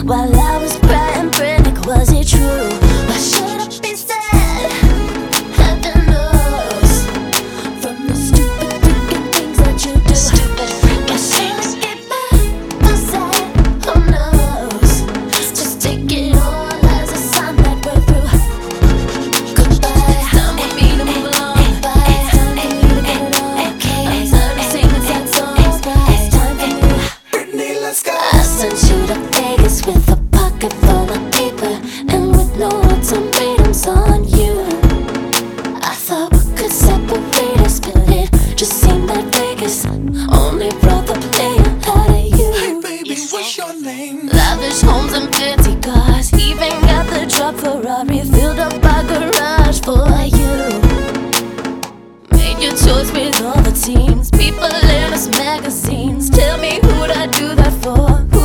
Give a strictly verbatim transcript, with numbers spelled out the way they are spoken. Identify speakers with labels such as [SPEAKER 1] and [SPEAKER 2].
[SPEAKER 1] while I was crying, panic, was it true? Why should I be sad? Heaven knows from the stupid freaking things that you do. Stupid freaking things. Get back, I'm sad. Who knows? Just take it all as a sign that we're through. Goodbye. Time for me to move along. Goodbye. Time for me to get it on. I'm tired of singing sad songs. It's time for me.
[SPEAKER 2] Britney, let's go.
[SPEAKER 1] I sent you to Vegas with a pocket full of paper and with no ultimatums on you. I thought we could separate us, but it just seemed that Vegas only brought the player out of you.
[SPEAKER 2] Hey baby, what's your name?
[SPEAKER 1] Lavish homes and fancy cars, even got the drop Ferrari filled up our garage for you. Made your choice with all the teams, people in us magazines. Tell me who'd I do that for?